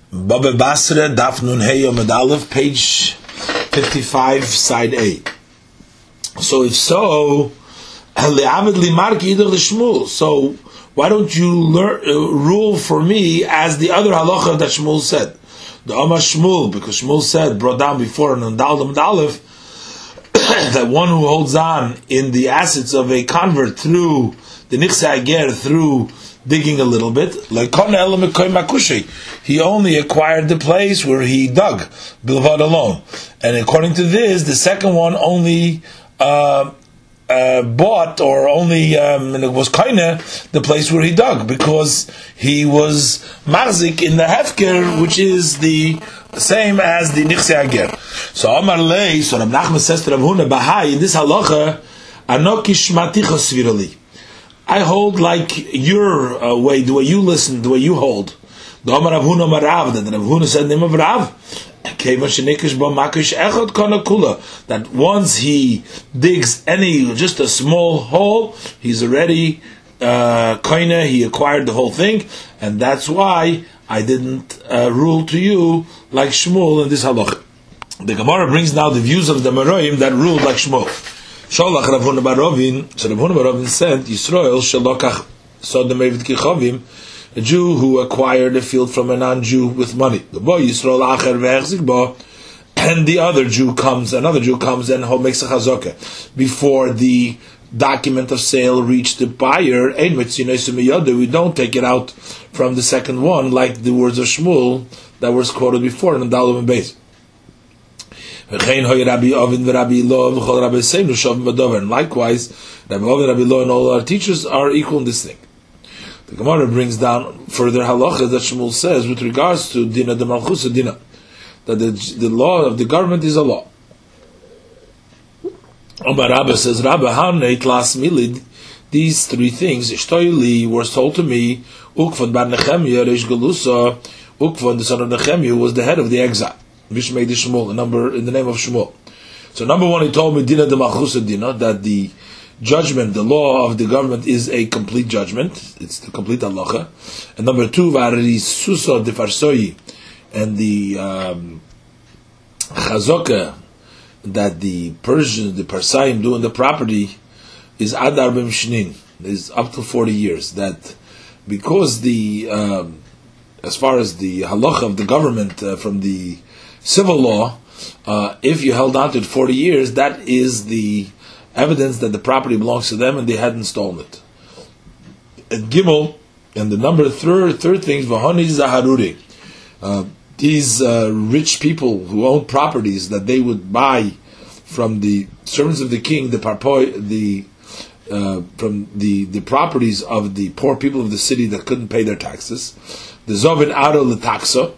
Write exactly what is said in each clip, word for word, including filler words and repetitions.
Baba Basra, Daf Nun Hey Yomad Aleph, page fifty-five, side A. So if so, so why don't you learn, uh, rule for me as the other halacha that Shmuel said? The Omar Shmuel, because Shmuel said, brought down before in Nundal Aleph, that one who holds on in the assets of a convert through the Nichse Ager, through digging a little bit, he only acquired the place where he dug, bilvad alone. And according to this, the second one only uh, uh, bought, or only um, and it was kaina, the place where he dug, because he was marzik in the hefker, which is the same as the nichse ager. So Amar Lei, so Rab Nachman says to Rav Huna, Bahai, in this halacha, anoki shmaticha svirali, I hold like your uh, way, the way you listen, the way you hold. The Amar Rav Huna Marav, that Rav Huna said the name of Rav, that once he digs any, just a small hole, he's already uh, koine, he acquired the whole thing, and that's why I didn't uh, rule to you like Shmuel in this halach. The Gemara brings now the views of the Meroim that ruled like Shmuel. Sholach Rav Huna bar Rovin, so Rav Huna bar Rovin said, Yisrael shalokach sodom eved kichovim, a Jew who acquired a field from a non-Jew with money. The boy Yisrael acher ve'echzik bo, and the other Jew comes, another Jew comes and makes a chazokah before the document of sale reached the buyer. We don't take it out from the second one, like the words of Shmuel that was quoted before in the Dalam and Beis. And likewise, Rabbi Ovid, Rabbi Lo, and all our teachers are equal in this thing. The Gemara brings down further halacha that Shmuel says with regards to dina de malchusa dina, that the, the law of the government is a law. Omar Rabba says, Rabba haneit las milid, these three things, Ishtoili, were told to me, Ukvan bar Nechemia, Reish Galusa, Ukvan, the son of Nechemia, who was the head of the exile. Vishmei de Shmuel, a number in the name of Shmuel. So number one, he told me dina de malchusa dina, that the judgment, the law of the government is a complete judgment. It's the complete halacha. And number two, Vari Suso de Farsoi, and the um, chazokah that the Persians, the Parsaim do in the property is Adar Bim Shnin, is up to forty years. That because the, um, as far as the halacha of the government uh, from the civil law, uh, if you held on to it forty years, that is the evidence that the property belongs to them and they hadn't stolen it. And Gimel, and the number third, third thing, Vahoni Zaharuri, uh, these uh, rich people who own properties that they would buy from the servants of the king, the parpoi, the uh, from the, the properties of the poor people of the city that couldn't pay their taxes, the Zovin Ado L'Taxa.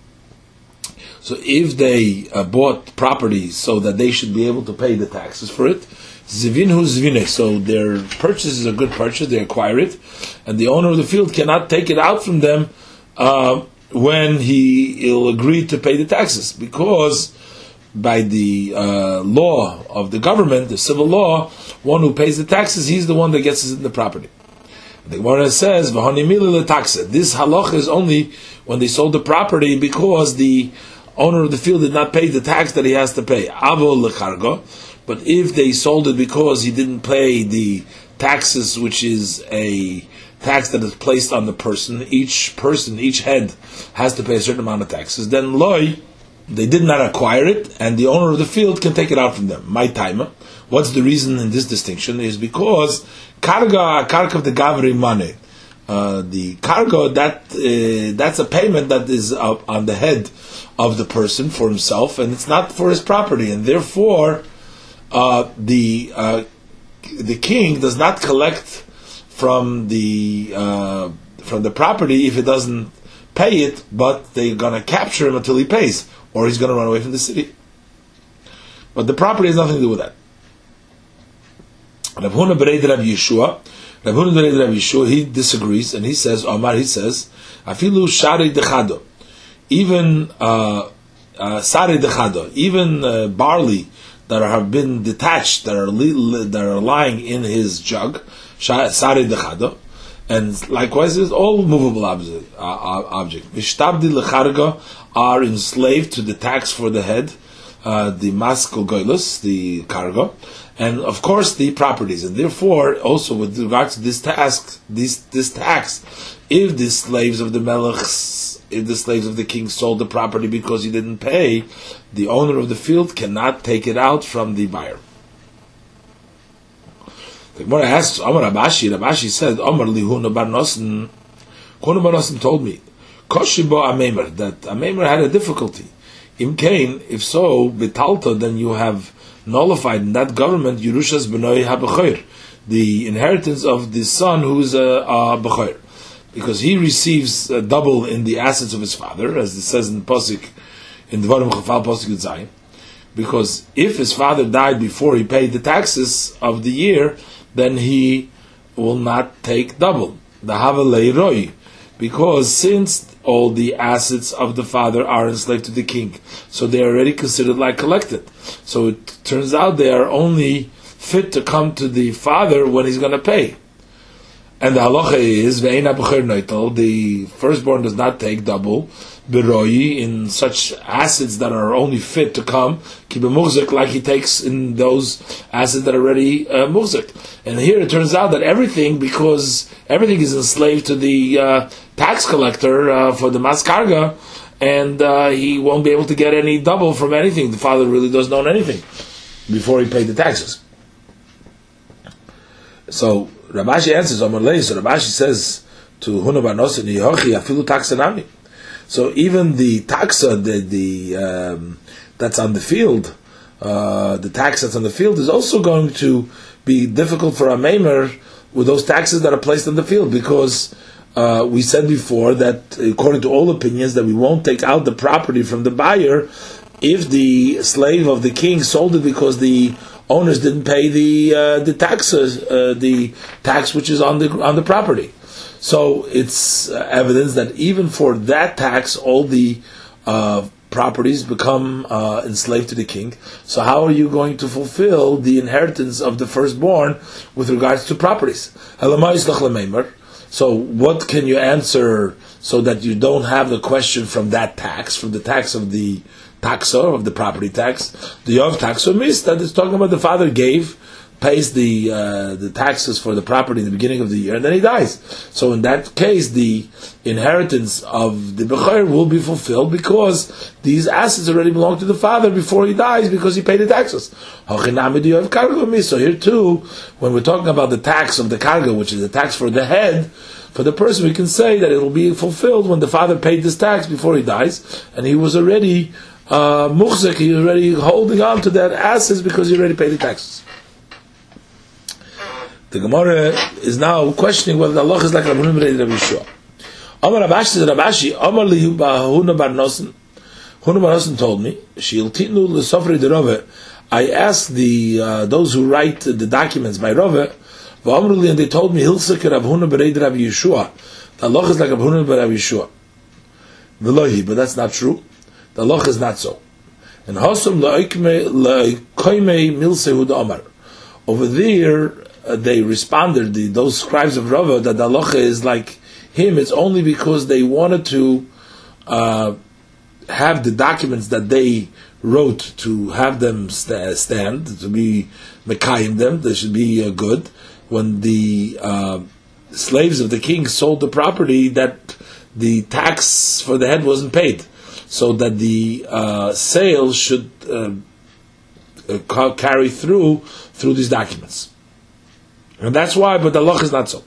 So if they uh, bought property so that they should be able to pay the taxes for it, Zivinu Zvine, so their purchase is a good purchase, they acquire it, and the owner of the field cannot take it out from them uh, when he will agree to pay the taxes, because by the uh, law of the government, the civil law, one who pays the taxes, he's the one that gets in the property. The Gemara says, this halach is only when they sold the property because the owner of the field did not pay the tax that he has to pay. Avol lechargo. But if they sold it because he didn't pay the taxes, which is a tax that is placed on the person, each person, each head has to pay a certain amount of taxes, then loy, they did not acquire it, and the owner of the field can take it out from them. My timer. What's the reason in this distinction? Is because karga, karka of the gavri money, uh, the cargo, that uh, that's a payment that is uh, on the head of the person for himself, and it's not for his property, and therefore Uh, the uh, the king does not collect from the uh, from the property if he doesn't pay it, but they're gonna capture him until he pays, or he's gonna run away from the city. But the property has nothing to do with that. Rav Huna bereid Rav Yeshua, Rav Huna bereid Rav Yeshua, he disagrees and he says, Omar, he says, afilu shari dechado, even uh, uh, sari dechado, even uh, barley that have been detached, that are li- that are lying in his jug, sari dechado, And likewise, it's all movable object. Uh, object. Mishtabdi lecharga are enslaved to the tax for the head, uh, the maskal goylus, the cargo, and of course the properties. And therefore, also with regard to this task, this this tax, if the slaves of the melechs, if the slaves of the king sold the property because he didn't pay, the owner of the field cannot take it out from the buyer. The Gemara asks, Amar Rabashi, Rabashi said, Amar li Huna bar Nosson, Huna bar Nosson told me, Koshibo Amemer, that Amemer had a difficulty. Im Kain, if so, Betalta, then you have nullified in that government, Yerushas Benoi HaBechoir, the inheritance of the son who is a, a Bechoir. Because he receives uh, double in the assets of his father, as it says in Posik, in Dvarim Chafal Posik Zayin. Because if his father died before he paid the taxes of the year, then he will not take double. The Havalei Roi. Because since all the assets of the father are enslaved to the king, so they are already considered like collected. So it turns out they are only fit to come to the father when he's going to pay. And the halacha is, Ve'ena b'cher noitel, the firstborn does not take double, beroi, in such assets that are only fit to come, ki b'muhzik, like he takes in those assets that are already uh, muhzik. And here it turns out that everything, because everything is enslaved to the uh, tax collector uh, for the maskarga, and uh, he won't be able to get any double from anything. The father really doesn't own anything before he paid the taxes. So Rabashi answers, Amar Lei, so Rabashi says to Huna bar Nosson, Yehochi afilu taxanami. So even the taxa, the, the um, that's on the field, uh, the tax that's on the field is also going to be difficult for a maimer with those taxes that are placed on the field, because uh, we said before that according to all opinions that we won't take out the property from the buyer if the slave of the king sold it because the owners didn't pay the uh, the taxes, uh, the tax which is on the on the property. So it's uh, evidence that even for that tax, all the uh, properties become uh, enslaved to the king. So how are you going to fulfill the inheritance of the firstborn with regards to properties? So what can you answer so that you don't have the question from that tax, from the tax of the taxa, of the property tax, the Yov tax or mis, that is talking about the father gave, pays the uh, the taxes for the property in the beginning of the year, and then he dies. So in that case, the inheritance of the Bechoir will be fulfilled because these assets already belong to the father before he dies because he paid the taxes. So here too, when we're talking about the tax of the cargo, which is the tax for the head, for the person, we can say that it will be fulfilled when the father paid this tax before he dies, and he was already uh, muhzik, he was already holding on to that assets because he already paid the taxes. The Gemara is now questioning whether the Allah is like Rabbi Huna ben Rabbi Yeshua. Amar Rabashi said, Rabashi, Amar li Huna bar Nosson. Huna bar Nosson told me, Shiltinu l'sofri de Rove. I asked the uh, those who write the documents by Rove, V'amruli, and they told me, Hilsek Rabbi Huna ben Rabbi Yeshua. The Allah is like Rabbi Huna ben Rabbi Yeshua. V'lohi, but that's not true. The Allah is not so. And Hosam la'ikoimei milsehu da'amar. Over there, Uh, they responded, the, those scribes of Rava, that the halacha is like him. It's only because they wanted to uh, have the documents that they wrote to have them st- stand, to be mekayim them, they should be uh, good. When the uh, slaves of the king sold the property, that the tax for the head wasn't paid, so that the uh, sale should uh, uh, carry through through these documents. And that's why, but the law is not so.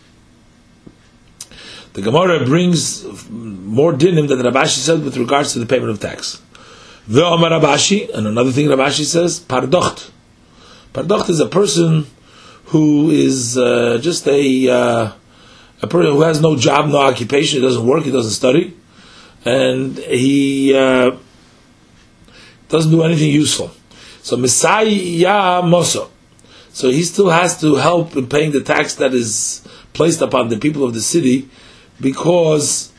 The Gemara brings more dinim that Rabashi said with regards to the payment of tax. The Omar Rabashi, and another thing Rabashi says, pardocht. Pardocht is a person who is uh, just a uh, a person who has no job, no occupation, he doesn't work, he doesn't study, and he uh, doesn't do anything useful. So Messiah Moso. So he still has to help in paying the tax that is placed upon the people of the city, because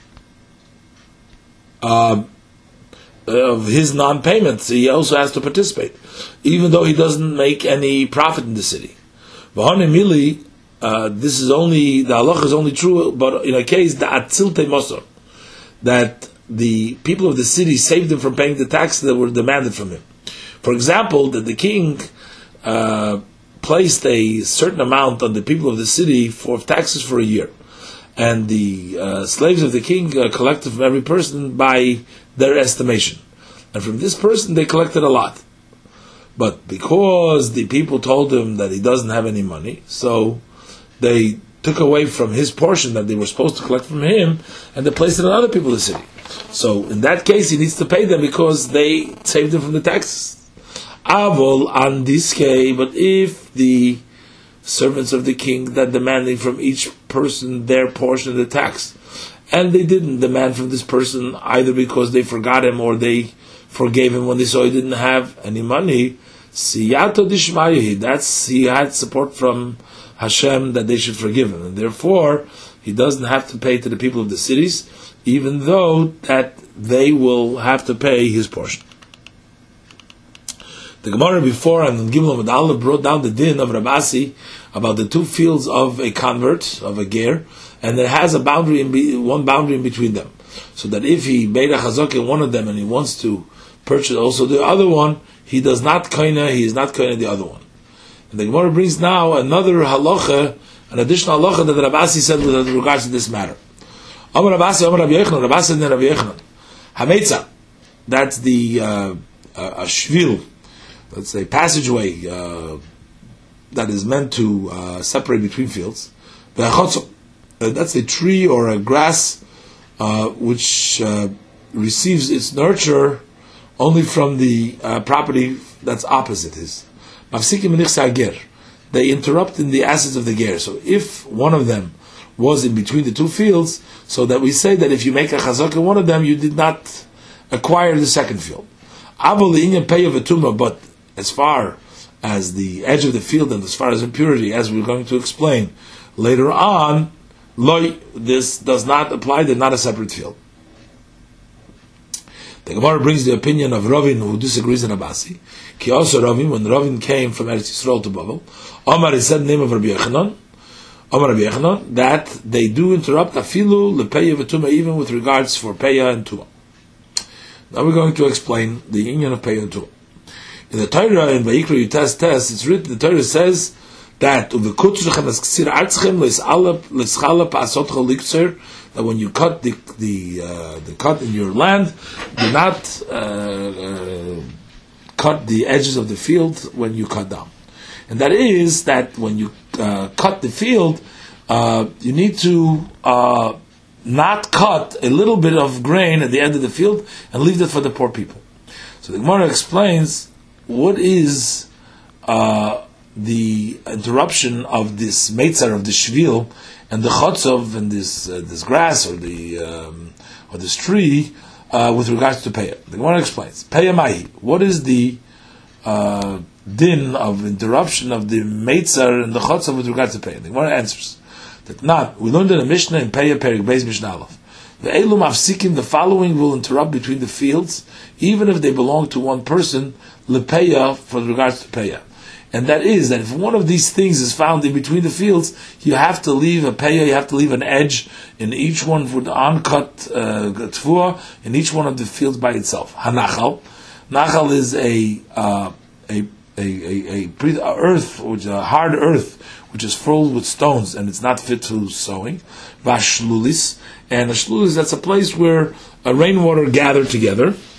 uh, of his non-payments. He also has to participate, even though he doesn't make any profit in the city. V'hanei mili, uh, this is only, the halacha is only true, but in a case, the atzilte mosor, that the people of the city saved him from paying the taxes that were demanded from him. For example, that the king uh, placed a certain amount on the people of the city for taxes for a year, and the uh, slaves of the king uh, collected from every person by their estimation, and from this person they collected a lot. But because the people told him that he doesn't have any money, so they took away from his portion that they were supposed to collect from him, and they placed it on other people in the city. So in that case, he needs to pay them because they saved him from the taxes. Avol an diske, but if the servants of the king that demanding from each person their portion of the tax, and they didn't demand from this person either because they forgot him or they forgave him when they saw he didn't have any money, siyato dishmayahi, that's, he had support from Hashem that they should forgive him, and therefore he doesn't have to pay to the people of the cities, even though that they will have to pay his portion. The Gemara before and Gimel Amud Aleph brought down the din of Rav Asi about the two fields of a convert, of a ger, and it has a boundary in be, one boundary in between them, so that if he made a chazak in one of them and he wants to purchase also the other one, he does not kaina, he is not kaina the other one. And the Gemara brings now another halacha, an additional halacha that Rav Asi said with regards to this matter. Amar Rav Asi, Amar Rav Yochanan, Rav Asi and Rav Yochanan. Hametza, that's the uh, a shvil, let's say passageway uh, that is meant to uh, separate between fields. Ve'achotzo, uh, that's a tree or a grass uh, which uh, receives its nurture only from the uh, property that's opposite his. Mafsikim nichsa ger, they interrupt in the assets of the ger. So if one of them was in between the two fields, so that we say that if you make a chazak in one of them, you did not acquire the second field. Avol inyan pei of a tumah, but as far as the edge of the field and as far as impurity, as we're going to explain later on, loy, this does not apply, they're not a separate field. The Gemara brings the opinion of Ravin, who disagrees in Abasi. Ki also Ravin, when Ravin came from Eretz Yisrael to Bavel, Omar is said the name of Rabbi Yochanan, Omar Rabbi Yochanan, that they do interrupt afilu lepeya v'tumah, even with regards for peya and tumah. Now we're going to explain the union of peya and tumah. In the Torah, in Vayikra Yutes Tes, it's written, the Torah says that that when you cut the the uh, the cut in your land, do not uh, uh, cut the edges of the field when you cut down. And that is that when you uh, cut the field, uh, you need to uh, not cut a little bit of grain at the end of the field and leave that for the poor people. So the Gemara explains what is uh, the interruption of this meitzar of the shvil and the chotzov and this uh, this grass or the um, or this tree uh, with regards to peya. The Gemara explains peya mahi. What is the uh, din of interruption of the meitzar and the chotzov with regards to peya? The Gemara answers that not. We learned in a Mishnah in Peya Perik Beis Mishnah Aleph. The Elu Mafsikim, the following will interrupt between the fields, even if they belong to one person, lepeya, for regards to peya. And that is, that if one of these things is found in between the fields, you have to leave a peya, you have to leave an edge in each one for the uncut uh, tfuah, in each one of the fields by itself. Hanachal. Nachal is a, uh, a, a, a, a, a earth, which a hard earth, which is filled with stones, and it's not fit to sowing. Vashlulis. And a shlulis, that's a place where a rainwater gathered together,